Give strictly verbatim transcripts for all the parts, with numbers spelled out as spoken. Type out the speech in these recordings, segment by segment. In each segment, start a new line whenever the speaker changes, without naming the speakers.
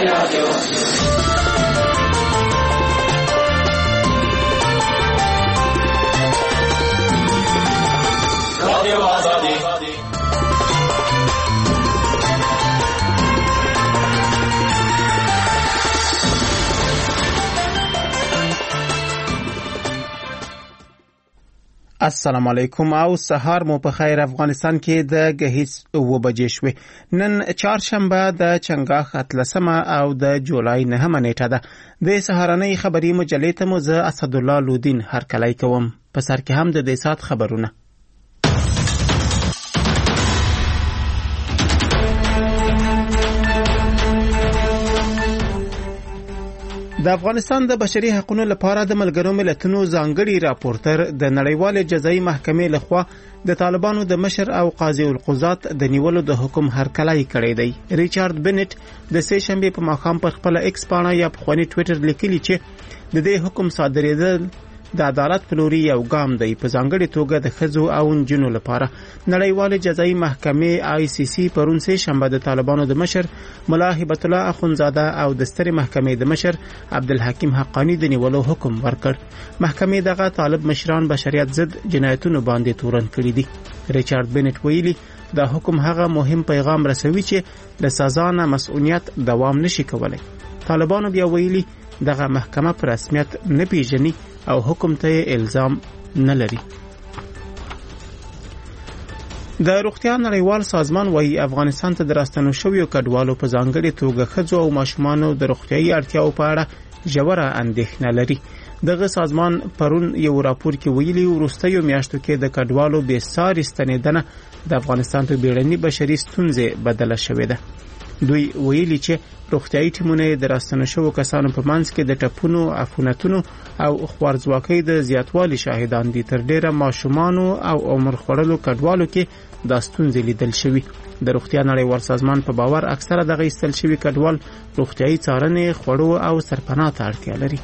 السلام علیکم او سهار مو په خیر. افغانستان کې د غهیس و بجې شوې. نن چهارشنبه د چنګاښ اتلسمه او د جولای نهمه نیټه ده. د سهارنۍ خبري مجلې ته مو زه اسدالله لودین هرکلی کوم. په سر کې هم د دې سات خبرونه. د افغانستان د بشري حقوقو لپاره د ملګرو ملتونو ځانګړي راپورټر د نړیوال جزایي محکمې لخوا د طالبانو د مشر او قاضي القضات د نیولو د حکم هرکلی کړی دی. ریچارډ بنټ د سه شنبه په ماښام پر خپل ایکس پاڼه یا په خوني ټوئیټر لیکلی چې د دې حکم صادرېدل د عدالت په لوري یو ګام دی، په ځانګړي توګه د ښځو او نجونو لپاره. نړیوال جزایي محکمې آی سی سی پرون سه شنبه د طالبانو د مشر ملا هبت الله اخونزاده او د سترې محکمې د مشر عبدالحکیم حقانی د نیولو حکم ورکړ. محکمې دغه طالب مشران بشریت ضد جنایتونو باندې تورن کړي دي. ریچارډ بنټ ویلي دا حکم هغه مهم پیغام رسوي چې د سزا نه مسؤلیت دوام نشي کولای. طالبانو بیا ویلي دغه محکمه پر رسمیت نه پیژني او حکم ته الزام نه لري. د روغتیا نړیوال سازمان وايي افغانستان ته د راستنو شویو کډوالو په ځانګړي توګه ښځو او ماشومانو د روغتیايي اړتیاو په اړه ژوره اندېښنه لري. دغه سازمان پرون یو راپور کې ویلي وروستیو میاشتو کې د کډوالو بې ساري ستنېدنه د افغانستان په بیړني بشري ستونزې بدله شوې ده. دوی ویلي چې روغتیايي ټیمونه د راستنو شوو کسانو په منځ کې د ټپونو، عفونتونو او خوارځواکۍ د زیاتوالي شاهدان دي. تر ډیره ماشومانو او عمر خوړلو کډوالو کې دا ستونزې لیدل شوي. د روغتیا نړیوال سازمان په باور اکثره دغه ایستل شوي کډوال روغتیايي څارنې، خوړو او سرپناه ته اړتیا لري.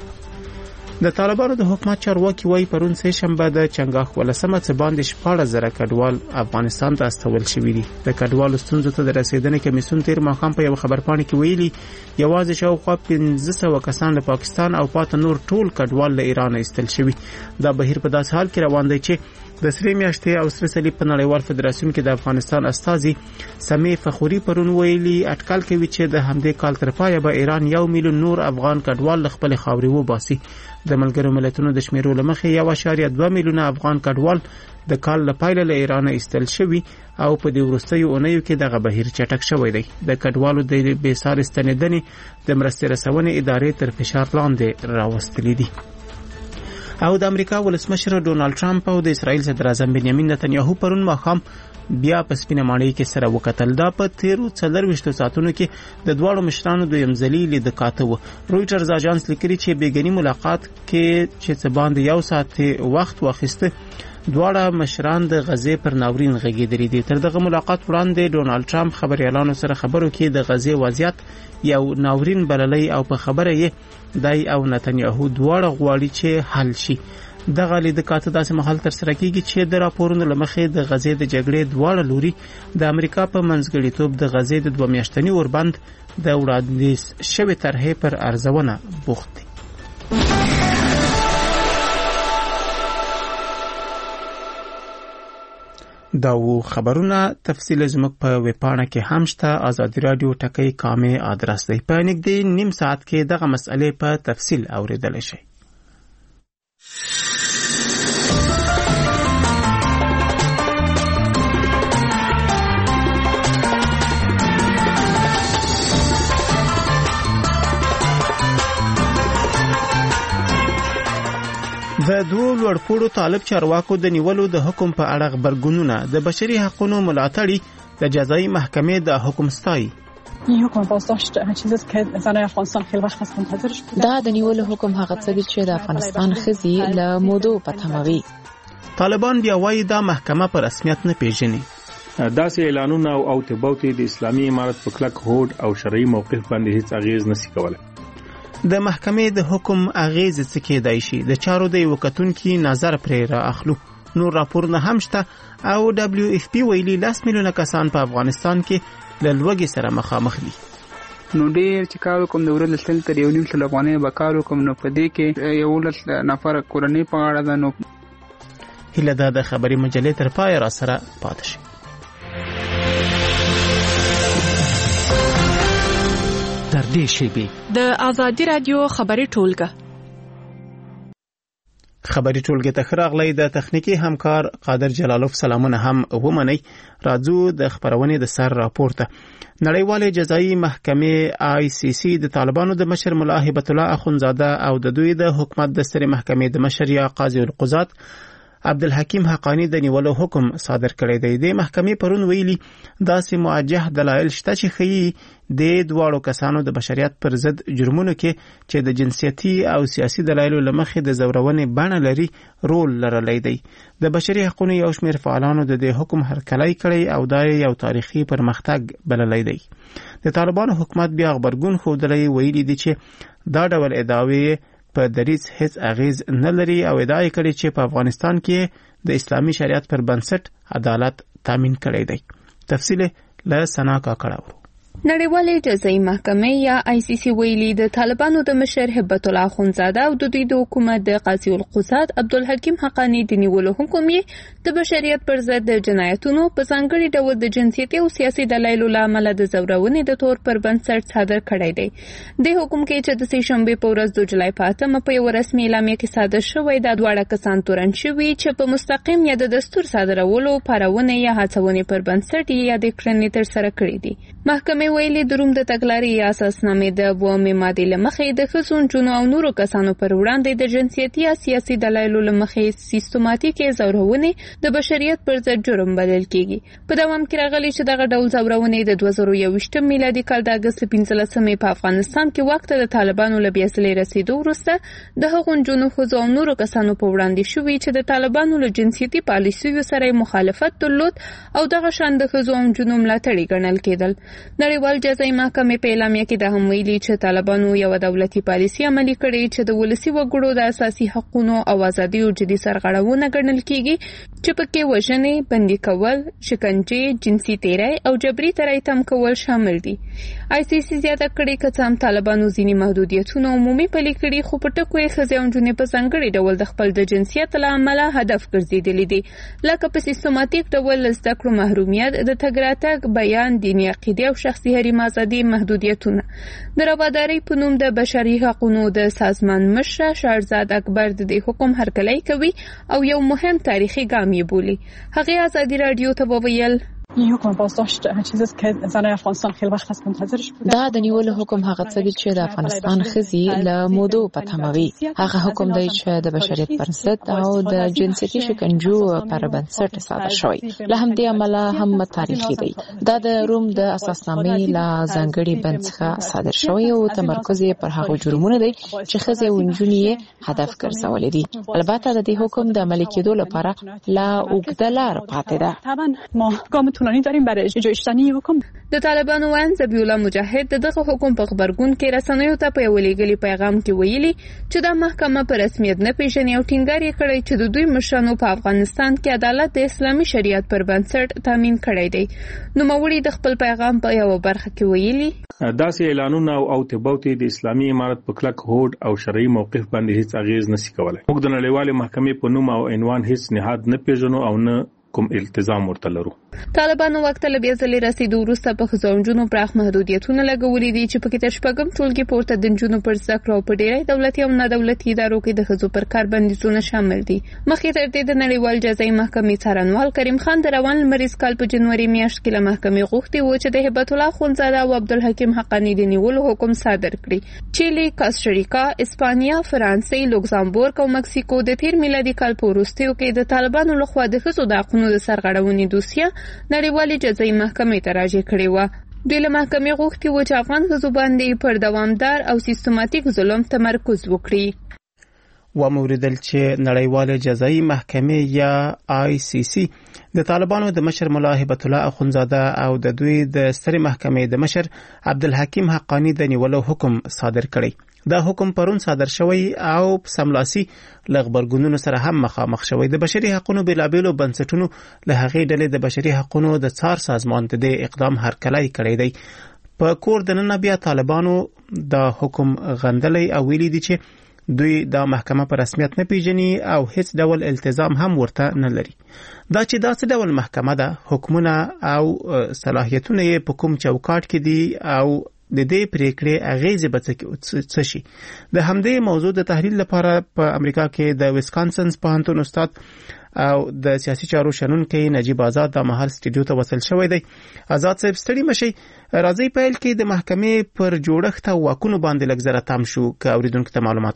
د طالبانو د حکومت چارواکي وايي پرون سه شنبه د چنګاښ ولسمه څه باندې شپاړس زره کډوال افغانستان ته استول شوي دي. د کډوالو ستونزو ته د رسیدنې کمیسیون تیر ماښام په یو خبرپاڼه کې ویلي یوازې شاوخوا پنځه سوه کسان له پاکستان او پاته نور ټول کډوال له ایران ایستل شوي. دا بهیر په داسې حال کې روان دی چې د سرې میاشتې او سره صلیب په نړیوال فدراسیون کې د افغانستان استازي سمې فخوري پرون ویلي اټکل کوي چې د همدې کال تر پایه به ایران یو میلیون نور افغان کډوال له خپل خاورې وباسي. د ملګرو ملتونو د شمیرو له مخې یو اعشاریه دوه میلیونه افغان کډوال د کال له پیله له ایران ایستل شوي او په دې وروستیو اونیو کې دغه بهیر چټک شوی دی. د کډوالو د بې ساري ستنېدنې د مرستې رسونې ادارې تر فشار لاندې راوستلې دي. او د امریکا ولسمشر ډونالد ټرمپ او د اسرائیل صدر اعظم بنیامین نتنیاهو پرون ماښام بیا په سپینه ماڼۍ کې سره وکتل. دا په تیرو څلرویشتو ساعتونو کې د دواړو مشرانو دویم ځلي لید کاته و. رویټرز اژانس لیکلي چې بیګني ملاقات کې چې څه باندې یو ساعت وخت واخیسته دواړه مشران د غزې پر ناورین غږېدلي دي. تر دغه ملاقات وړاندې ډونالد ټرمپ خبريالانو سره خبرو کې د غزې وضعیت یو ناورین بللی او په خبره یې دای او نتنیاهو دواړه غواړي چې حل شي. دغه لید کاته داسې مهال تر سره کیږي چې د راپورونو لمخې د غزې د جګړې دواړه لوري د امریکا په منځګړیتوب د غزې د دوه میاشتني اوربند د وړاندیز شوې طرحې پر ارزونه بوخت دي. دا و خبرونه تفصیل زموږ په ویبپاڼه کې هم شته. آزادي رادیو ټکی کامه آدرس دی. په نږدې نیم ساعت کې دغه مسئله په تفصیل اوریدل شي. د دوه لوړپوړو طالب چارواکو د نیولو د حکم په اړه خبرګونونه د بشري حقوقو ملاتړي د جزایي محکمې د حکم ستایي.
این حکم بازداشت چیزی است که زنای افغانستان خیلی وقت است منتظرش بودن.
دا د نیولو حکم هغه څه دی چې د افغانستان ښځې له مودو په تموي.
طالبان بیا وایي دا محکمه په رسمیت نه پیژني.
داسې اعلانونه او اوتبوتې د اسلامي امارت په کلک هوډ او شرعي موقف باندې هیڅ اغیز نشي کولای.
د محکمې د حکم اغیز څه کېدای شي د چارو د یو کتونکي نظر پرې را اخلو. نور راپورونه هم شته او دبلیو اف پی ویلي لاس میلیونه کسان په افغانستان کې له لوږې سره مخامخ دي.
نو ډیر چې کار کوم د ورځې تل تر یو نیم سل افغانۍ به کار کوم نو په دې کې یو لس نفر کورنۍ په اړه ده. نو
هله دا د خبري مجلې تر پای را سره پاتې شي.
تر دې شیبې
د آزادي رادیو خبري ټولګه
خبري ټولګه ته راغلی د تخنیکی همکار قادر جلالوف سلامونه هم ومني. راځو د خبرونې د سر راپورته. نړیواله جزایي محکمې آی سی سی د طالبانو د مشر مولا هبت الله اخونزاده او د دوی د حکومت د سترې محکمې د مشر یا قاضي القضات عبدالحکیم حقانی د نیولو حکم صادر کړی دی. د محکمې پرون ویلي داسې موجه دلایل شته چې ښیي د دواړو کسانو د بشریت پر ضد جرمونو کې چې د جنسیتي او سیاسي دلایلو له مخې د زورونې بڼه لري رول لرلی دی. د بشري حقوقو یو شمېر فعالانو د دې حکم هرکلی کړی او دا یو تاریخي پرمختګ بللی دی. د طالبانو حکومت بیا غبرګون ښودلی ویلي دی چې دا ډول ادعاوې په دریځ هیڅ اغیز نه لري او ادعا یې کړې چې په افغانستان کې د اسلامي شریعت پر بنسټ عدالت تامین کړی دی. تفصیل له سنا کاکړه.
نړیوالې جزایي محکمې یا آی سی سی ویلي د طالبانو د مشر هبت الله اخونزاده او د دوی د حکومت د قاضي القضات عبدالحکیم حقانی د نیولو حکم یې د بشریت پر ضد د جنایتونو په ځانګړي ډول د جنسیتي او سیاسي دلایلو له امله د زورونې د تور پر بنسټ صادر کړی دی. د حکم کې چې د سې شنبې په ورځ د جولای په اتمه په یو رسمي اعلامیه کې صادر شوی د دواړه کسان تورن شوي چې په مستقیم یا د دستور صادرولو پارونه یا هڅونې پر بنسټ یا د کړنې تر سره کړی دي. محکمې ویلي د روم د تګلارې اساسنامې د اوومې مادې له مخې د ښځو نجونو او نورو کسانو پر وړاندې د جنسیتي یا سیاسي دلایلو له مخې سیستماتیکې زورونې د بشریت پر ضد جرم بلل کیږي. په دوام کې راغلي چې دغه ډول زورونې د دوه زره یوویشتم میلادي کال د اګست پنځلسمې په افغانستان کې وخت د طالبانو له بیا ځلې رسیدو وروسته د هغو نجونو ښځو او نورو کسانو په وړاندې شوي چې د طالبانو له جنسیتي پالیسیو سره مخالفت درلود او دغه شان د ښځو او نجونو ملاتړي ګڼل کېدل. نړیوال جزایي محکمې په اعلامیه کې دا هم ویلي چې طالبانو یو دولتي پالیسي عملي کړې چې د ولسي وګړو د اساسي حقوقو او ازادیو جدي سرغړونه ګڼل کیږي چې پکې وژنې، بندي کول، شکنجې، جنسي تیری او جبري ترای تم کول شامل دي. آی سی سی زیاته کړې که څه هم طالبانو ځینې محدودیتونه عمومي پلي کړي خو په ټکو یې ښځې او نجونې په ځانګړي ډول د خپل د جنسیت له امله هدف ګرځېدلي دي، لکه په سیستماتیک ډول له زده کړو محرومیت، د تګ راتګ، بیان، دیني عقیدې او شخصي حریم ازادي محدودیتونه. د روادارۍ په نوم د بشري حقوقو د سازمان مشر شهرزاد اکبر د دې حکم هرکلی کوي او یو مهم تاریخي ګام یې بولي. هغه آزادي رادیو ته وویل
این حکم بازداشت چیزی است که زنای افغانستان خیلی وقت است منتظرش بودن.
دا د نیولو حکم هغه څه دی چې د افغانستان ښځې له مودو په تمه وي. هغه حکم دی چې د بشریت پر ضد او د جنسیتي شکنجو پر بنسټ صادر شوی. له همدې امله هم تاریخي دی. دا د روم د اساسنامې له ځانګړي بند څخه صادر شوی او تمرکز یې پر هغو جرمونو دی چې ښځې او نجونې یې هدف ګرځولي دي. البته د دې حکم د عملي کېدو لپاره لا اوږده لار پاتې ده.
طولانی داریم برای اجرای شدنی حکم.
د طالبانو وان ذبیح الله مجاهد دغه حکم په خبرګون کې رسنیو ته په ویلي پیغام کې ویلي چې د محکمه په رسمیت نه پیژني او ټینګار یې کړی چې د دوی مشرانو په افغانستان کې عدالت د اسلامي شریعت پر بنسټ تامین کړی دی. نو موري د خپل پیغام په یو برخه کې ویلي
داسې اعلانونه او اوتبوتې د اسلامي امارت په کلک هوډ او شرعي موقف باندې هیڅ اغیز نشي کولای. موږ د نړیوالې محکمې په نوم او عنوان هیڅ نهاد نه پیژنو او نه کوم التزام ورته لرو.
طالبانو وخت له بیا ځلې رسیدو وروسته په ښځو او نجونو پراخ محدودیتونه لګولي دي چې پکې تر شپږم ټولګي پورته د نجونو پر زده کړو په ډېری دولتي او نه دولتي ادارو کې د ښځو پر کار بندیزونه شامل دي. مخکې تر دې د نړیوال جزایي محکمې څارنوال کریم خان د روان لمریز کال په جنوري میاشت کې له محکمې غوښتي و چې د هبت الله اخونزاده او عبدالحکیم حقانی د نیولو حکم صادر کړي. چیلي، کاستاریکا، اسپانیا، فرانسې، لوکزامبورګ او مکسیکو د تیر میلادي کال په وروستیو کې د طالبانو لخوا د ښځو د حقوقو د سرغړونې دوسیه نړیوالې جزایي محکمې ته راجع کړې وه. دوی له محکمې غوښتي و چې افغان ښځو باندې پر دوامدار او سیستماتیک ظلم تمرکز وکړي.
وموریدل چې نړیواله جزایي محکمې یا آی سی سی د طالبانو د مشر مولا هبت الله اخونزاده او د دوی د سترې محکمې د مشر عبدالحکیم حقانی د نیولو حکم صادر کړی. دا حکم پرون صادر شوی او سملاسي لغبرګونونو سره هم مخامخ شوی. د بشري حقوقو بېلابېلو بنسټونو له هغې ډلې د بشري حقوقو د څار سازمان ته د اقدام هرکلی کړی دی. په کور دننه بیا طالبانو د حکم غندلې او ویلي دي چې دوی د محکمه په رسمیت نه پیژني او هیڅ ډول التزام هم ورته نه لري. دا چې دا څه ډول محکمه ده، حکمونه او صلاحیتونه یې په کوم چوکاټ کې دي او د دې پریکړې اغیزې به څه شي. د همدې موضوع د تحلیل لپاره په امریکا کې د ویسکانسن پوهنتون استاد او د سیاسي چارو شنونکی نجیب آزاد د مهال سټوډیو ته وصل شوی دی. آزاد صاحب ستړي مشي، راځي پیل کې د محکمې پر جوړښت او واکونو باندې لږ زره تام شو که اوریدونکو ته معلومات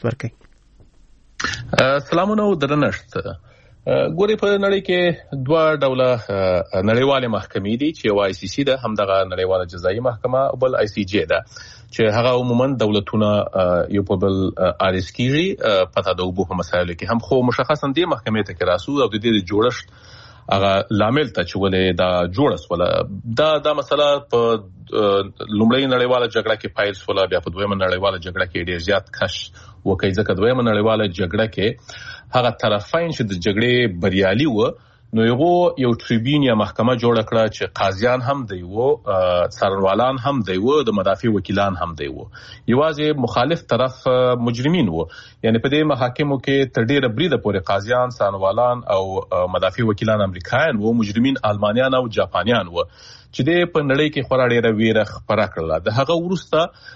ورکړي.
سلامونه او درنښت. ګوري په نړۍ کې دوه ډوله نړیواله محکمې دي چې آی سی سی ده، همدغه نړیواله جزایي محکمه او بل آی سی جی ده چې هغه عموما دولتونه یو په بل آرس کیږي پته د وبو په مسایلو کې هم، خو مشخصا دې محکمې ته کې راسو او د دې جوړښت هغه لامل ته چې ولې دا جوړس ولا دا دا مسله په لومړی نړیواله جګړه کې پایل سوله، بیا په دویمه نړیواله جګړه کې ډیر زیات کش وکړي، ځکه دویمه نړیواله جګړه کې هغه طرفین چې د جګړې بریالي و نو یو ټریبیون یا محکمه جوړ کړه چې قاضیان هم دی وو، څارنوالان هم دی وو، د مدافع وکیلان هم دی وو، یوازې مخالف طرف مجرمین وو. یعنی په دې محاکمو کې تر ډیره بریده پورې قاضیان، څارنوالان او مدافع وکیلان امریکایان وو، مجرمین آلمانیان او جاپانیان وو چې د په نړۍ کې خورا ډیره ویره خپره کړله. د هغه وروسته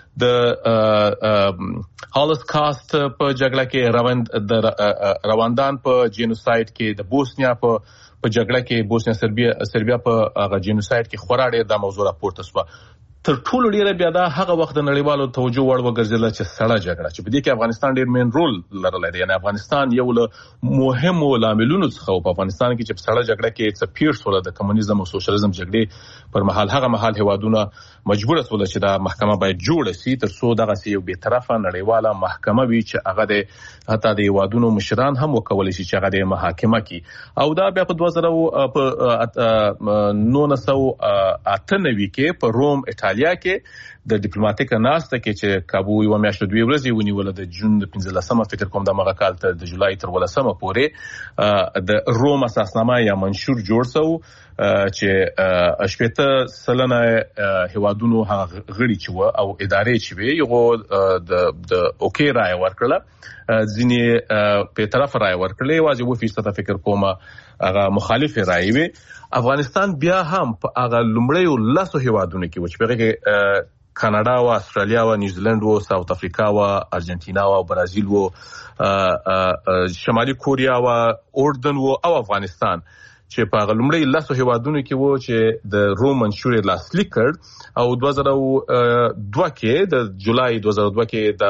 د هولوکاست په جګړه کې روند د رواندان په جینوساید کې، د بوسنیا په په جګړه کې، بوسنیا سربیا سربیا په هغه جینوساید کې خورا ډیر د موضوع راپورته شو. تر ټولو ډیره بیا دا هغه وخت د نړیوالو توجه وړ وګرځیدل چې سړه جګړه چې په دې کې افغانستان ډیر مین رول لرلی دی. یعنی افغانستان یو له مهمو لاملونو څخه په افغانستان کې چې په سړه جګړه کې څه پیر شول د کمونیزم او سوشلیزم جګړې پر مهال، هغه مهال هیوادونه مجبور شول چې دا محکمه باید جوړه شي تر څو دغه یو به طرفه نړیواله محکمه وي چې هغه د حتی د هیوادونو مشران هم وکولای شي چې هغه د محاکمه کې. او دا بیا په دوه زره په نولس سوه اته نوي کې په روم ایټالیا کې د ډیپلوماټیک ناسته کې چې کابو یو میاشت دوی ورځې ونیول د جون د پنځلسمه فکر کوم د مغه کال ته د جولای تر ولسمه پورې د روم اساسنامه یا منشور جوړ شو چې شپږ سلنه هیوادونو هغه غړي چې و او ادارې چې وي یو د د اوکي رائے ورکړه، ځینې په طرف رائے ورکړلې، واځي وو فیصد فکر کومه هغه مخالف رائے وي. افغانستان بیا هم په هغه لومړی لاسو هیوادونو کې و چې په هغه کاناډا او استرالیا او نیوزیلند او ساوث افریقا او ارجنټینا او برازیل او شمالي کوریا او اردن او افغانستان چې په لومړی لاسو هیوادونو کې وو چې د روم منشور لاسلیک کړ او دوه زره دوه کې د جولای دوه زره دوه کې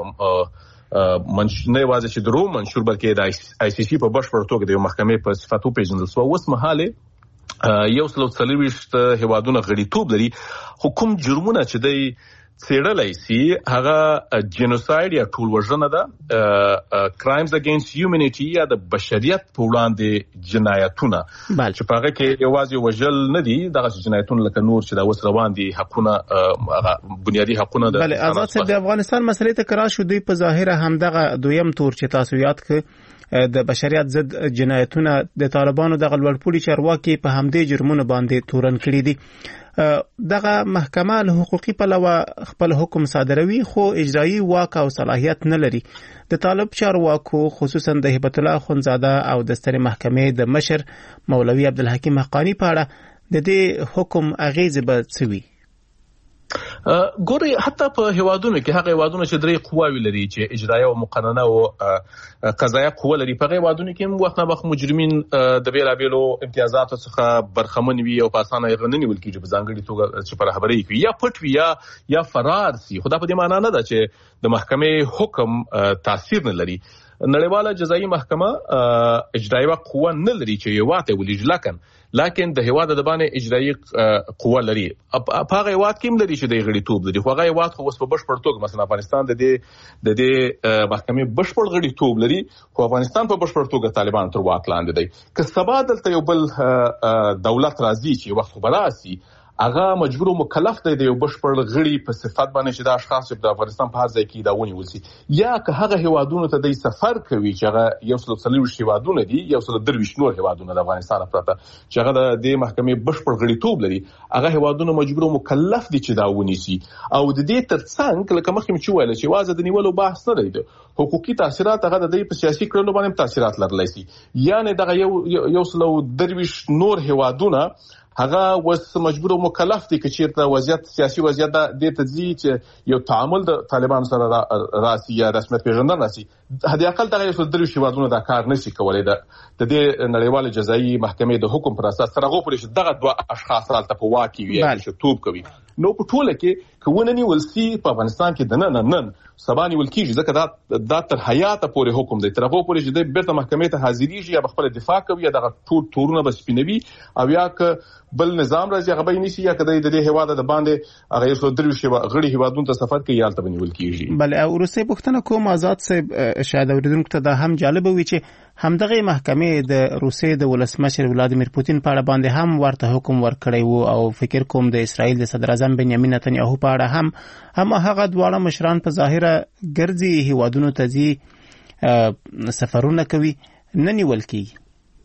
د منشور نه واځي چې د روم منشور بلکې د آی سی سی په بشپړ توګه د محکمې په صفاتو پیژندل شو. اوس مهاله یو سلو څلوېښت هیوادونه غړیتوب لري، خو کوم جرمونه چې دی څېړلی سي هغه جینوساید یا ټول وژنه ده، کرایمز اگینست هیومنیټي یا د بشریت په وړاندې جنایتونه چې په هغه کې یوازې وژل نه دي، دغه جنایتونه لکه نور چې دا اوس روان دي، حقونه بنیادي حقونه ده.
بله آزاد صاحب، د افغانستان مسلې ته کرا شو، دوی په ظاهره همدغه دویم تور چې تاسو یاد کړ د بشریت ضد جنایتونه د طالبانو د غلوړپوړي چارواکي په همدې جرمونو باندې تورن کړی دي. دغه محکمه له حقوقي پلوه خپل حکم صادروي خو اجرایی واک او صلاحیت نه لري. د طالب چارواکو خصوصا د هبت الله اخوندزاده او د سترې محکمې د مشر مولوي عبدالحکیم حقانی په اړه د دې حکم اغیزې به څه وي؟
ګوري حتی په هیوادونو کې هغه هیوادونه چې درې قواوی لري چې اجرایه او مقننه او قضایه قوه لري، په هغه هیوادونو کې وخت نه وخت مجرمین د بیلابیلو امتیازاتو څخه برخمن وي او په اسانه یې غننی ولکې چې په ځانګړي توګه چې پر خبرې کوي یا پټ وي یا یا فرار سي. خو دا په دې معنی نه ده چې د محکمې حکم تاثیر نه لري. نړیواله جزایي محکمه اجرایه قوه نه لري چې یو واته ولې لکن لکن د هیواد د باندې اجرایی قوه لري، په هغه هیواد کې هم لري چې د غړیتوب لري، خو هغه هیواد خو اوس په بشپړ توګه مثلا افغانستان د دې د دې محکمې بشپړ غړیتوب لري، خو افغانستان په بشپړ توګه طالبان تر واک لاندې دی. که سبا دلته یو بل دولت راځي چې وخت خبره سي هغه مجبور او مکلف دی د یو بشپړ غړي په صفت باندې چې د اشخاص په افغانستان په هر ځای کې دا ونیول شي یا که هغه هیوادونو ته د سفر کوي چې هغه یو څل څلور هیوادونه دي یو څل درویش نور هیوادونه د افغانستان پرته چې هغه د دې محکمې بشپړ غړیتوب لري هغه هیوادونه مجبور او مکلف دي چې دا ونیسي او د دې ترڅنګ لکه مخکې چې ویل چې واځه د نیولو بحث نه دی حقوقي تاثیرات هغه د دې په سیاسي کړنو باندې تاثیرات لرلی شي یعنی دغه یو یو څل درویش نور هیوادونه هغه وس مجبور او مکلف دي چې چیرته وضعیت سیاسي وضعیت د دې تدزي چې یو تعامل د طالبان سره راسي یا رسمیت پیژندل راسي هدي اقل دغه یو درې شیوادونه دا کار نشي کولای د دې نړیوال جزایي محکمې د حکم پر اساس ترغه پرې دغه دوه اشخاص رالته په واکي وي چې توپ کوي نو په ټوله کې کونه نیول سي په افغانستان کې د نن نن سبا نیول کیږي ځکه دا د تر حیات پورې حکم دی ترغه پورې چې د بیرته محکمې ته حاضرېږي یا خپل دفاع کوي یا دغه ټول تورونه بس پینوي او یا ک بل نظام راځي هغه به نشي یا کده د دې هواده د باندې هغه یو درې شی غړي هوادون ته سفر کوي یالته بنول کیږي
بل او روسي پښتنه کوم آزاد صاحب شاید اوریدونکو ته دا هم جالب وي چې همدغه محکمې د روسي د ولسمشر ولادیمیر پوتین په اړه باندې هم ورته حکم ورکړی وو او فکر کوم د اسرائیل د صدر اعظم بنیامین نتنیاهو په اړه هم هم هغه دواړه مشران په ظاهره ګرځي هوادونو ته ځي سفرونه کوي نه نیول کیږي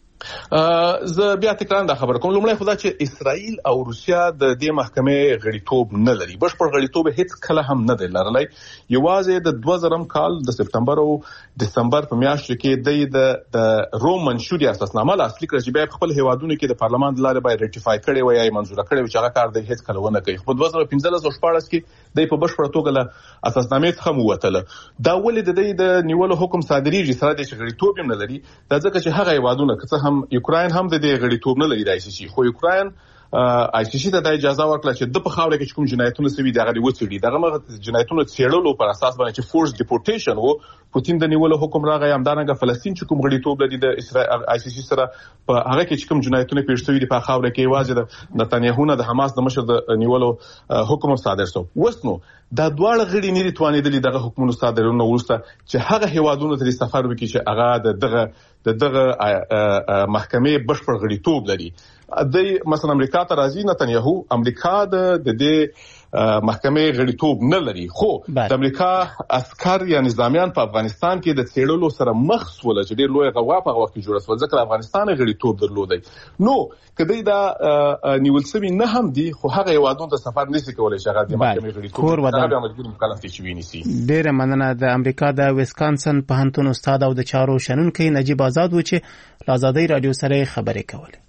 زه بیا تکرار دا خبر کوم لومړی خدا چې اسرائیل او روسیا د دې محکمې غړیتوب نه لري بشپړ غړیتوب هیڅ کله هم نه دی لرلی یوازې د دوه زره کال د سپتمبر او دسمبر په میاشت کې د د روم منشوري اساسنامه لاسلیک کړی چې بیا خپل هیوادونو کې د پارلمان د لارې باید ریټیفای کړي وي یا منزور کړي چې هغه کار د هیڅ کله ونه کوي خو دوه زره پنځلس او شپاړس کې د په بشپړ توګه له اساسنامې څخه موتله دا ولې د دې د نیولو حکم صادریږي سره د غړیتوب نه لري دا ځکه چې هغه هیوادونه که هم یوکرين هم د دې غړیتوب نه لري رئیس شي خو یوکرين آی سی سی ته د اجازه ورکړه چې د په خاوره کې کوم جنایتونه سوي دغه وڅېړي دغه جنایتونه څېړلو پر اساس باندې چې فورس ډیپورټیشن وو پوتین د نیولو حکم راغی همدارنګه فلسطین چې کوم غړیتوب لري د اسرائیل آی سی سی سره په هغه کې کوم جنایتونه پیښ شوي دي په خاوره کې واځي د نتنیاهو نه د حماس د مشر د نیولو حکم صادر شو وسنو دا دواړه غړي نه توانیدلې دغه حکومت صادرونه ورسته چې هغه هیوادونو ته سفر وکړي چې هغه دغه دغه محکمې بشپړ غړیتوب لري د مثلا امریکا ته راځي نتنیاهو امریکا د دې محکمې غړیتوب نه لري خو د امریکا عسكر یا نظامیان په افغانستان کې د څېړلو سره مخ سول چې ډېر لوی غوا په وخت کې جوړ شو ځکه افغانستان غړیتوب درلودي نو کدی دا نیول سوي نه هم دي خو هغه یوادون د سفر نشي کولای چې هغه د محکمې غړیتوب هغه مجبور مکلف دي چې ویني
ډېر مننه د امریکا د ویسکانسن پوهنتون استاد او د چارو شنونکي نجیب آزاد و چې له آزادۍ رادیو سره خبرې کولې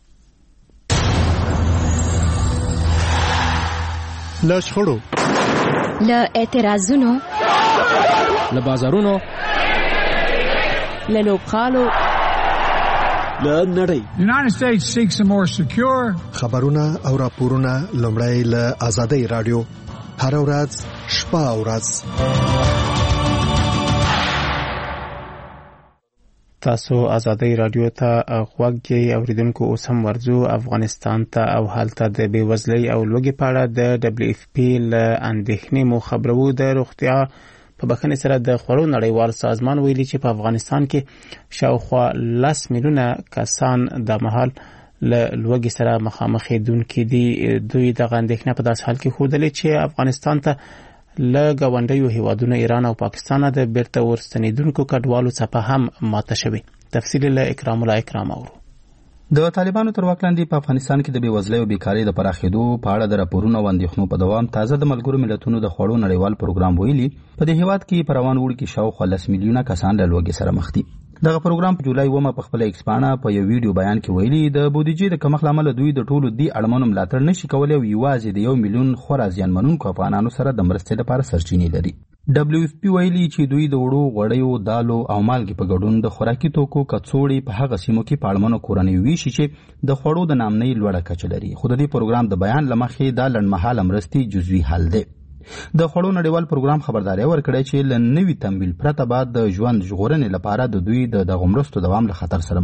له شخړو
له اعتراضونو
له بازارونو
له لوبخالو
له نړۍ
United States seeks a more secure
خبرونه او راپورونه لومړی له آزادۍ رادیو هر ورځ شپه او ورځ
تاسو آزادۍ رادیو ته غوږی اوریدونکو اوس هم ورځو افغانستان ته او حالت د بیوزلۍ او لوږې په اړه د دبليو اف پی له اندېښنې مو خبرو د روغتیا په بخښنې سره د خوړو نړیوال سازمان ویلي چې په افغانستان کې شاوخوا لس میلیونه کسان د مهال له لوږې سره مخامخ دي دي دوی د اندېښنې په داس حال کې ښودلې چې افغانستان ته له ګاونډیو هیوادونو ایران او پاکستان د بیرته ورستنیدونکو کډوالو څخه هم ماته شوی تفصیل له اکرام الله اکرام اورو
د طالبانو تر واک لاندې په افغانستان کې د بیوزلۍ او بیکارۍ د پراخېدو په اړه د راپورونو او اندېښنو په دوام تازه د ملګرو ملتونو د خوړو نړیوال پروګرام ویلي په دې هیواد کې په روان وړ کې شاوخوا لس میلیونه کسان له لوږې سره مخ دي دغه پروګرام په جولای اومه په خپل ایکسپانا په یو ویډیو بیان کې ویلي د بودیجې د کمښت لامل دوی د ټولو دی اړمنو ملاتړ نشي کولای او یوازې د یو میلیون خورا زیانمنونکو افغانانو سره د مرستې لپاره سرچینې لري دبليو اف پی ویلي چې دوی د وړو غوړیو دالو او مالګې په ګډون د خوراکي توکو کڅوړې په هغه سیمو کې په اړمنو کورنیو ویشي چې د خوړو د نامنۍ لوړه کچه لري خو د دې پروګرام د بیان لمخې دا لنډمهاله مرستې جزوي حل دی د خوړو نړیوال پروګرام خبرداري ورکړی چې ل نوي تمویل پرته بعد د ژوند ژغورنې لپاره د دوی د دغه مرستو دوام له خطر سره مخ شي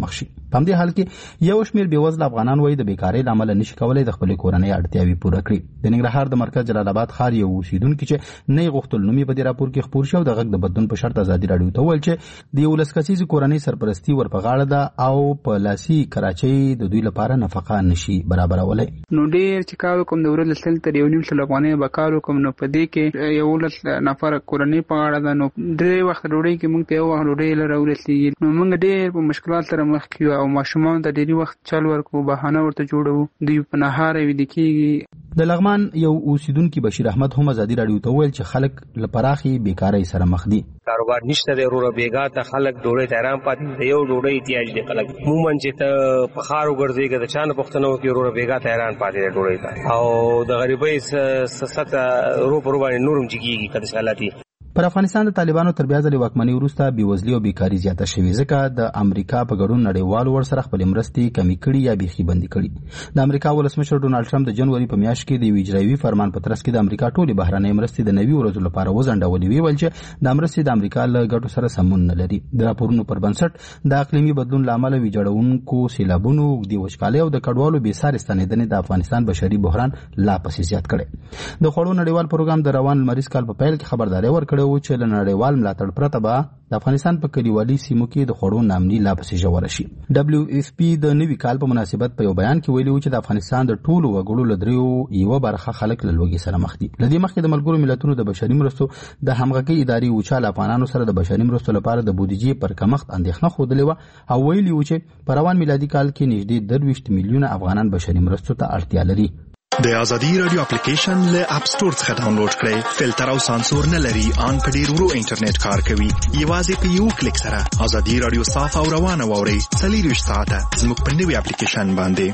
په همدې حال کې یو شمېر بېوزله افغانان وایي د بیکارۍ له امله نشي کولی د خپلې کورنۍ اړتیاوې پوره کړي. د ننګرهار د مرکز جلال آباد ښار یو اوسیدونکي چې نه یې غوښتل نوم یې په دې راپور کې خپور شي او د غږ د بدلون په شرط ازادي راډیو ته وویل چې د یولس کسیزې کورنۍ سرپرستي ور په غاړه ده او په لاسي کراچۍ د دوی لپاره نفقه نشي برابرولی.
نو ډېر چې کار وکړم د ورځې سل تر یو نیم سل افغانۍ به کار وکړم نو په دې کې یولس نفره کورنۍ په غاړه ده. نو درې وخت ډوډۍ کې موږ ته یو وخت ډوډۍ له راورسېږي. نو موږ ډېر په مشکلات سره مخ کیو او ماشومان ته ډېری وخت چل ورکو بهانه ورته جوړو دوی په نهار ویده کېږي.
د لغمان یو اوسیدونکي بشیر احمد هم ازادي راډیو ته وویل چې خلک له پراخي بیکارۍ سره مخ دي.
کاروبار نشته دی وروره بیګا ته خلک ډوډۍ ته حیران پاتې دي. یو ډوډۍ احتیاج دی خلک عموما چې ته په ښار وګرځېږې د چا نه پوښتنه وکړي وروره بیګا ته حیران پاتې دی ډوډۍ ته او د غریبۍ سطح رو پر رو باندې نور هم جګېږي که داسې حالات وي.
پر افغانستان د طالبانو تر بیا ځلې واکمنۍ وروسته بېوزلي او بیکاري زیاته شوې ځکه د امریکا په ګډون نړیوالو ورسره خپلې مرستې کمې کړي یا بیخي بندي کړي. د امریکا ولسمشر ډونالډ ټرمپ د جنوري په میاشت کې د یو اجرایوي فرمان په ترڅ کې د امریکا ټولې بهرنۍ مرستې د نوي ورځو لپاره وځنډولې. ویې ویل چې دا مرستې د امریکا له ګټو سره سمون نه لري. د راپورونو پر بنسټ د اقلیمي بدلون له امله ویجاړونکو سیلابونو، اوږدې وچکالۍ او د کډوالو بېسارې ستنېدنې د افغانستان بشري بحران لا پسې زیات کړی. د خوړو نړیوال پروګرام د روان لمریز کال په پیل کې خبرداری ورکړی و چې له نړیوال ملاتړ پرته به د افغانستان په کلیوالي سیمو کې د خوړو ناامني لا پسې ژوره شي. ډبلیو اف پی د نوي کال په مناسبت په یو بیان کې ویلي و چې د افغانستان د ټولو وګړو له دریو یوه برخه خلک له لوږې سره مخ دي. له دې مخکې د ملګرو ملتونو د بشري مرستو د همغږۍ ادارې اوچا له افغانانو سره د بشري مرستو لپاره د بودیجې پر کمښت اندېښنه ښودلې وه او ویلي و چې په روان میلادي کال کې نږدې درویشت میلیونه افغانان بشري مرستو ته اړتیا لري.
د ازادي رادیو اپلیکیشن له اپ سټور څخه ډاونلوډ کړئ. فلټر او سانسور نه لري، ان په ډیر ورو انټرنیټ کار کوي. یوازې په یو کلیک سره ازادي رادیو صاف او روانه واورئ. څلور ساعته زموږ په نوي اپلیکیشن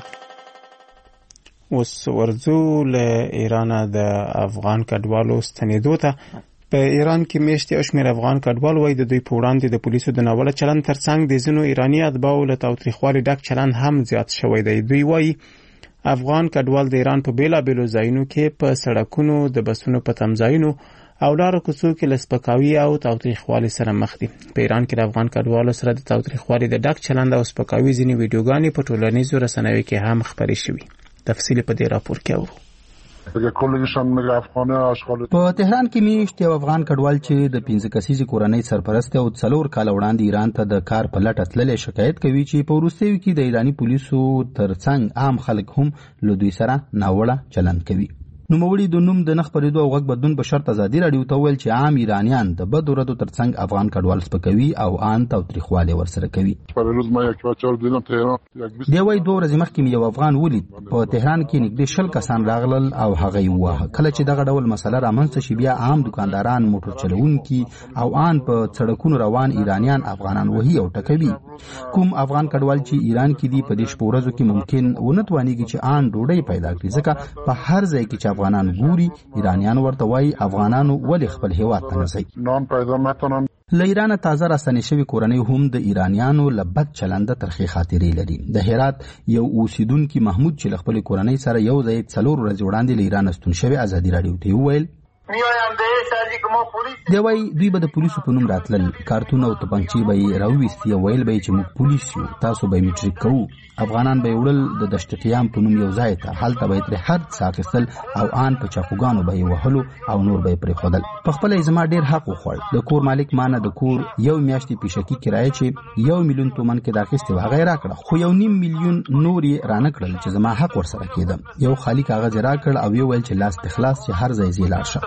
باندې.
اوس ورځو له ایران د افغان کډوالو ستنېدو ته. په ایران کې میاشتې او شمېر افغان کډوال وایي د دوی په وړاندې د پولیسو د ناوړه چلند ترڅنګ د ځینو ایراني اتباعو له تاوتریخوالي ډک چلند هم زیات شوی دی. دوی وایي افغان کډوال د ایران په بیلابیلو ځایونو کې په سړکونو، د بسونو په تمځایونو او لارو کوڅو کې له سپکاوي او تاوتریخوالي سره مخ دي. په ایران کې د افغان کډوالو سره د تاوتریخوالي د ډک چلند او سپکاوي ځینې ویډیوګانې په ټولنیزو رسنیو کې هم خپرې شوي. تفصیل په دې راپور کې اورو.
په تهران کې میشت یو افغان کډوال چې د پنځه کسیزې کورنۍ سرپرست او څلور کاله وړاندې ایران ته د کار په لټه تللی شکایت کوي چې په وروستیو کې د ایراني پولیسو ترڅنګ عام خلک هم له دوی سره ناوړه چلند کوي. نوموړي د نوم د نه خپرېدو او غږ بدلون په شرط ازادي راډیو ته وویل چې عام ایرانیان د بدو ردو ترڅنګ افغان کډوال سپکوي او ان تاوتریخوالی ورسره کوي. دی وایي دوه ورځې مخکې مې یو افغان ولید په تهران کې نږدې شل کسان راغلل او هغه یې وواهه. کله چې دغه ډول مسله رامنځته شي بیا عام دکانداران، موټر چلوونکي او ان په سړکونو روان ایرانیان افغانان وهي او ټکوي. کوم افغان کډوال چې ایران کې دي په دې شپو ورځو کې ممکن ونه توانېږي چې ان ډوډۍ پیدا کړي ځکه په هر ځای کې چې افغانان ګوري ایرانیان ورته وایي افغانانو ولې خپل هیواد ته نه ځي. له ایرانه تازه راستنې شوي کورنۍ هم د ایرانیانو له بد چلنده ترخې خاطرې لري. د هرات یو اوسیدونکي محمود چې له خپلې کورنۍ سره یو ځای څلور ورځې وړاندې له ایران ستون شوی ازادي راډیو ته وویل دی وایي دوی به د پولیسو په نوم راتلل، کارتون او توپنچې به یې راوویستې او ویل به یې چې موږ پولیس یو، تاسو به یې میټریک کوو. افغانان به یې وړل د دشتقیام په نوم یو ځای ته، هلته به یې ترې هر څه اخیستل او ان په چاقوګانو به یې وهلو او نور به یې پرېښودل. پخپله یې زما ډېر حق وخوړ. د کور مالک ما نه د کور یو میاشتې پیشکي کرایه چې یو میلیون تومن کې د اخیستې وه هغه یې راکړه، خو یو نیم میلیون نور یې رانه کړل چې زما حق ورسره کېده. یو خالي کاغذ یې راکړ او یې ویل چې لاس دې خلاص چې هر ځای ځې لاړ شه.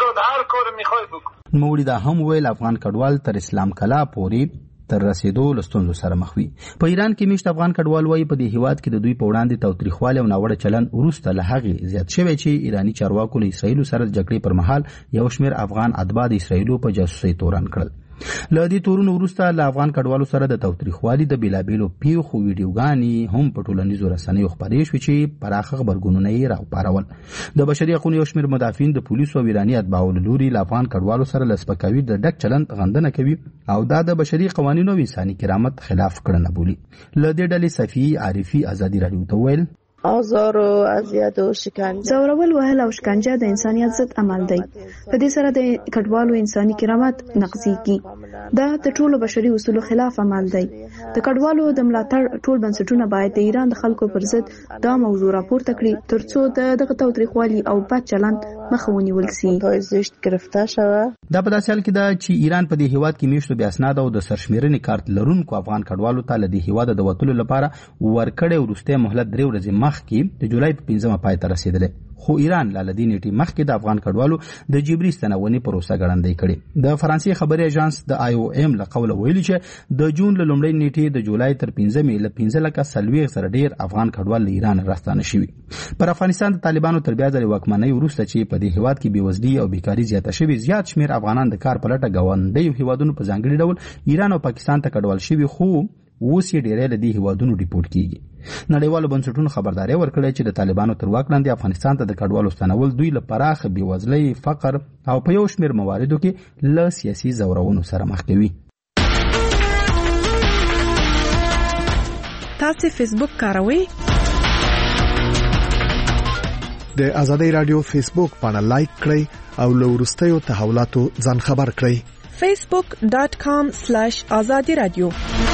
نوموړي دا هم ویل افغان کډوال تر اسلام کلا پورې تر رسیدو له ستونزو سره مخ وي. په ایران کې میشت افغان کډوال وایي په دې هیواد کې د دوی په وړاندې تاوتریخوالی او ناوړه چلند وروسته له هغې زیات شوی چې ایراني چارواکو له اسرائیلو سره د جګړې پر مهال یو شمېر افغان اتباع د اسرائیلو په جاسوسۍ تورن کړل. له دې تورونو وروسته له افغان کډوالو سره د تاوتریخوالي د بېلابېلو پیښو ویډیوګانې هم په ټولنیزو رسنیو خپرې شوې چې پراخه غبرګونونه یې راوپارول. د بشري حقونو یو شمېر مدافعین د پولیسو او ایراني اتباعو له لوري له افغان کډوالو سره له سپکاوي د ډک چلند غندنه کوي او دا د بشري قوانینو او انساني کرامت خلاف کړنه بولي. له دې ډلې صفیې عارفي ازادي راډیو ته ویل
آزار و اذیت او شکنجه.
زورول وهل او شکنجه د انسانیت ضد عمل دی. په دې سره د کډوالو انساني کرامت نقضیږي. دا د ټولو بشري اصولو خلاف عمل دی. د کډوالو د ملاتړ ټول بنسټونه باید د ایران د خلکو پر ضد دا موضوع راپورته کړي ترڅو د دغه تاوتریخوالي او بد چلند مخه ونیول شي.
زشت گرفته شوه.
دا په داسې حال کې ده چې ایران په دې هیواد کې میشتو بیا اسناد او د سرشمیرنې کارت لرونکو افغان کډوالو ته له دې هیواد د وتلو لپاره ورکړې وروستۍ مهلت درې ورځې مخکې د جولای په پنځمه پای ته رسېدلی، خو ایران له دې نیټې مخکې د افغان کډوالو د جبري ستنونې پروسه ګړندۍ کړې. د فرانسې خبري اژانس د آی او ایم له قوله ویلي چې د جون له لومړۍ نیټې د جولای تر پنځمې له پنځه لکه څلوېښت زره ډېر افغان کډوال له ایران راستانه شوي. پر افغانستان د طالبانو تر بیا ځلې واکمنۍ وروسته چې په دې هیواد کې بېوزلي او بیکاري زیاته شوې، زیات شمېر افغانان د کار په لټه ګاونډیو هیوادونو په ځانګړي ډول ایران او پاکستان ته کډوال شوي، خو اوس یې ډېری له دې هیوادونو ډیپورټ کیږي. نړیوالو بنسټونو خبرداری ورکړې چې د طالبانو تر واک لاندې افغانستان ته د کډوالو ستنول دوی له پراخه بېوزلۍ، فقر او په یو شمېر مواردو کې له سیاسي ځورونو سره مخ کوي.
تاسو فیسبوک کاروئ؟
د آزادۍ رادیو فیسبوک باندې لایک کړئ او له وروستیو تحولاتو ځان خبر کړئ.
facebook dot com slash azadi radio.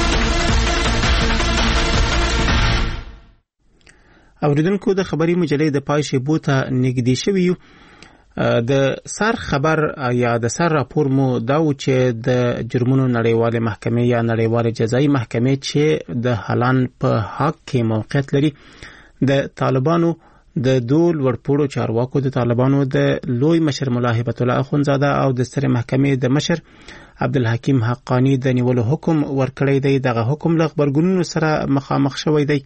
اوریدونکو د خبري مجلې د پای شیبو ته نږدې شوي یو. د سر خبر یا د سر راپور مو دا و چې د جرمونو نړیوالې محکمې یا نړیوالې جزایي محکمې چې د هالند په حق کې موقعیت لري، د طالبانو د دول ورپوړو چارواکو د طالبانو د لوی مشر ملا هبت الله اخونزاده او د سترې محکمې د مشر عبدالحکیم حقانی د نیولو حکم ورکړی دی. دغه حکم له غبرګونونو سره مخامخ شوی دی.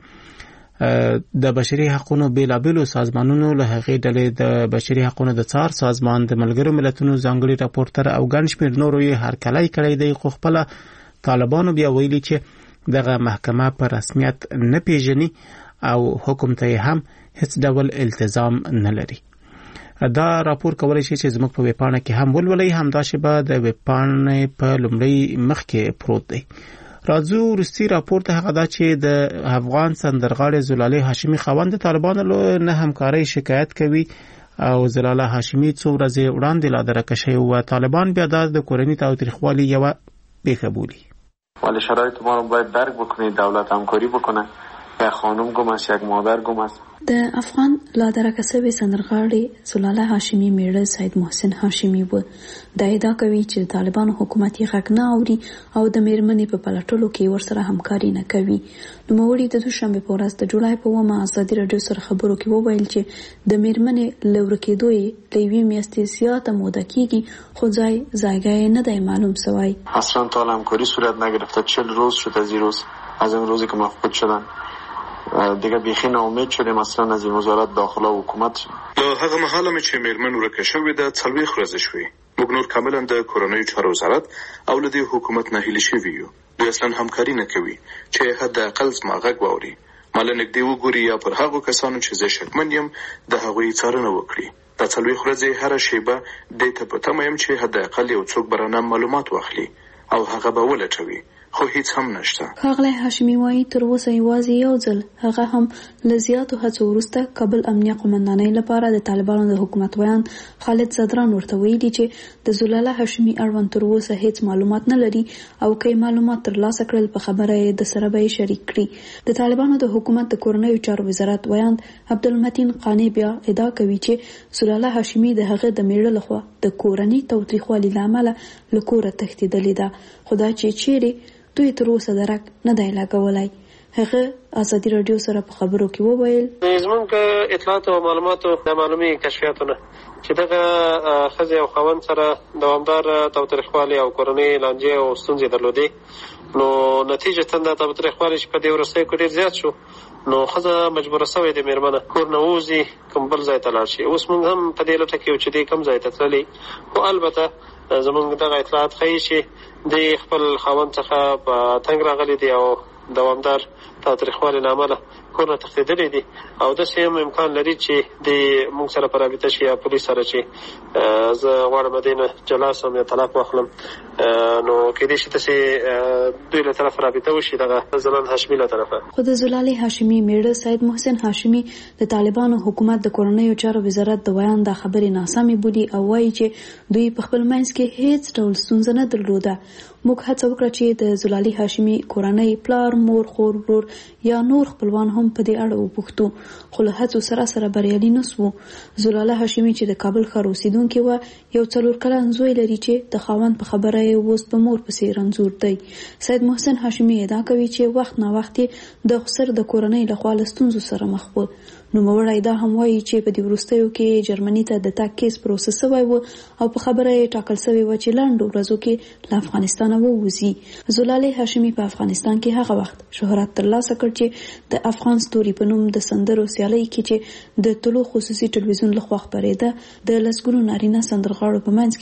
د بشري حقوقو بیلابېلو سازمانونو له هغې ډلې د بشري حقوقو د څار سازمان، د ملګرو ملتونو ځانګړي راپورټر او ګڼ شمېر نورو یې هرکلی کړی دی، خو خپله طالبانو بیا ویلي چې دغه محکمه په رسمیت نه پیژني او حکم ته هم هیڅ ډول التزام نه لري. دا راپور کولی شي چې زموږ په ویبپاڼه کې هم ولولئ، همداسې به د ویبپاڼې په لومړي مخ کې پروت دی. راځو وروستي راپور ته هغه دا چې د افغان سندرغاړې زلاله هاشمي خاوند د طالبانو له همکارۍ شکایت کوي او زلاله هاشمي څو ورځې وړاندې لا درکه شوی و. طالبان بیا د کورني تاوتریخوالي یوه پیښه بولي.
ولی شرایط ما رو باید درک بکنه، دولت همکاری بکنه. یک خانم گم است، یک مادر گم است.
د افغان لا درکه شوی سندرغاړې زلاله هاشمي میړه سید محسن هاشمي و. دا ادعا کوي چې طالبانو حکومت یې غږ نه اوري او د میرمنې په پلټلو کې ورسره همکاري نه کوي. نوموړي د دوشنبه په ورځ د جولای په اوومه ازادي راډیو سره خبرو کې وویل چې د میرمنې له ورکېدو یې له یوې میاشتې زیاته موده کېږي، خو ځای ځایګی یې نه دی معلوم شوی.
اصلا تا همکاری صورت نگرفته. چهل روز شد از این روز، از این روزی که مفقود شدن دیگه بیخی ناامید شدیم اصلا از این وزارت داخله و حکومت.
له هغه مهاله مې چې میرمن ورکه شوې ده څلوېښت ورځې شوې. موږ نور کاملا د کورنیو چارو وزارت او له دې حکومت نه هیلې شوي یو. دوی اصلا همکاري نه کوي چې حداقل زما غږ واوري، ما له نږدې وګوري یا پر هغو کسانو چې زه شکمن یم د هغوی څارنه وکړي. دا څلوېښت ورځې هره شیبه دې ته په تمه یم چې حداقل یو څوک به رانه معلومات واخلي او هغه به ولټوي، خو هیڅ هم نشته.
ښاغلی هاشمي وایي تر اوسه یوازې یو ځل، هغه هم له زیاتو هڅو وروسته، کابل امنیه قومندانۍ لپاره د طالبانو د حکومت ویان خالد زدران ورته ویلي چې د زلاله هاشمي اړوند تر اوسه هیڅ معلومات نه لري او که یې معلومات ترلاسه کړل په خبره یې د سره به یې شریک کړي. د طالبانو د حکومت د کورنیو چارو وزارت ویان عبدالمتین قانی بیا ادعا کوي چې زلاله هاشمي د هغه د میړه لخوا د کورني تاوتریخوالي له امله له کوره تښتېدلې ده، خو دا چې چیرې دوی تر اوسه درک نه دی لګولی. هغه ازادي راډیو سره په خبرو کې وویل
زموږ اطلاعات او معلوماتو د معلومي کشفیاتونه چې دغه ښځې او خاوند سره دوامدار تاوتریخوالي او کورنۍ لانجې او ستونزې درلودې، نو نتیجه دا تاوتریخوالي چې په دې وروستیو کې ډېر زیات شو، نو ښځه مجبوره سوې ده میرمنه کور نه ووځي، کوم بل ځای ته لاړ شي. اوس موږ هم په دې لټه کې یو چې دې کوم ځای ته تللې، خو البته زموږ دغه اطلاعات ښیي چې د خپل خاوند څخه په تنګ راغلي دي او دوامدار تاوتریخوالي له امله
کور ته تښتېدلي دي او داسې هم امکان لري چې د موږ سره په رابطه شي یا پولیس سره چې زه غواړم دې نه جلا سم یا طلاق واخلم نو کېدای شي داسې دوی له طرفه رابطه وشي دغه زلال هاشمي له طرفه.
خو د زلال هاشمي میړه سید محسن هاشمي د طالبانو حکومت د کورنیو چارو وزارت د بیان د خبرې ناسمې بولي او وایي چې دوی په خپل منځ کې هیڅ ډول ستونزه نه درلوده. موږ هڅه وکړه چې د زلال هاشمي کورنۍ پلار مور خور ورور یا نور خپلوان هم په دې اړه وپوښتو خو له هڅو سره سره بریالي نسو. زلال هاشمي چې د کابل ښار اوسیدونکی و یو څلور کلن زوی لري چې د خاوند په خبره یې اوس په مور پسې رنځور دی. سید محسن هاشمي ادعا کوي چې وخت نا وخت د خسر د کورنۍ لخوا له ستونزو سره مخ و. نوموړی دا هم وایي چې په دې وروستیو کې جرمني ته د تګ کیس پروسس شوی و او په خبره یې ټاکل شوی و چې لنډو ورځو کې له افغانستانه ووځي. زلال هاشمي په افغانستان کې هغه وخت شهرت ترلاسه کړ چې د افغان ستوري په نوم د سندرو سیالۍ کې چې د طلوع خصوصي ټلویزیون لخوا خپرېده د لسګونو نارینه سندرغاړو په منځ